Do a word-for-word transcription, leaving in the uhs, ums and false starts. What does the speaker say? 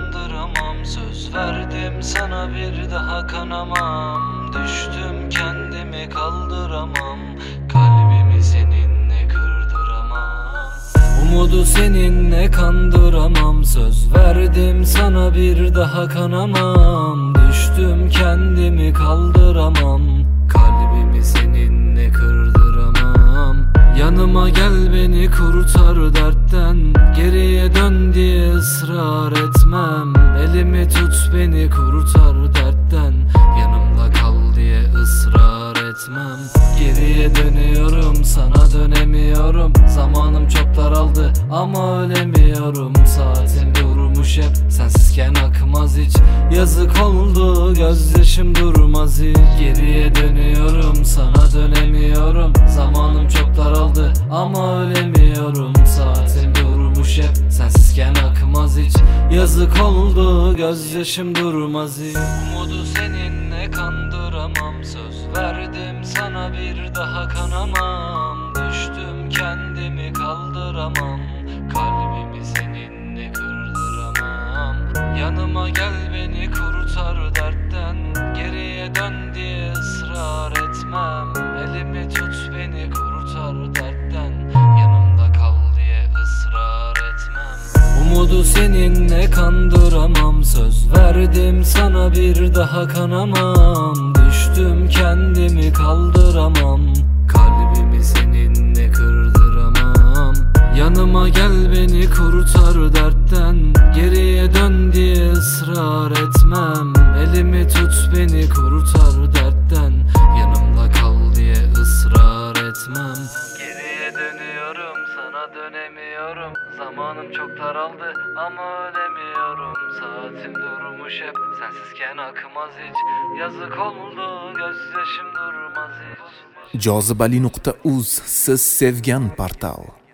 kandıramam. Söz verdim sana bir daha kanamam. Düştüm kendimi kaldıramam. Kalbimi seninle kırdıramam. Umudu seninle kandıramam. Söz verdim sana bir daha kanamam. Düştüm kendimi kaldıramam. Kalbimi seninle kırdıramam. Yanıma gel beni kurtar dertten. Geriye dön diye ısrar etmem. Elimi tut beni kurtar dertten. Yanımda kal diye ısrar etmem. Geriye dönüyorum sana dönemiyorum. Zamanım çok daraldı ama ölemiyorum. Saatim durmuş hep sensizken akmaz hiç. Yazık oldu gözyaşım durmaz hiç. Geriye dönüyorum sana dönemiyorum. Zamanım çok daraldı ama ölemiyorum. Saatim durmuş hep sensizken akmaz hiç. Yazık oldu gözyaşım durmaz hiç. Umudu seninle kandıramam. Söz verdim sana bir daha kanamam. Düştüm kendimi kaldıramam. Kalbimi seninle kırdıramam. Yanıma gel beni kurtar dertten. Geriye dön diye ısrar etmem. Elimi tut beni kurtar dertten. Yanımda kal diye ısrar etmem. Umudu seninle kandıramam. Söz verdim sana bir daha kanamam. Düştüm kendimi kaldıramam. Kalbimi seninle kırdıramam. Yanıma gel beni kurtar dertten. Geriye dön diye ısrar etmem. Elimi tut beni kurtar dertten. Yanımda kal diye ısrar etmem. Geriye dönüyorum sana dönemiyorum. Zamanım çok daraldı ama ölemiyorum. Saatim durmuş hep sensizken akmaz hiç. Yazık oldu gözyaşım durmaz hiç. jozibali nuqta uz siz sevgan portal.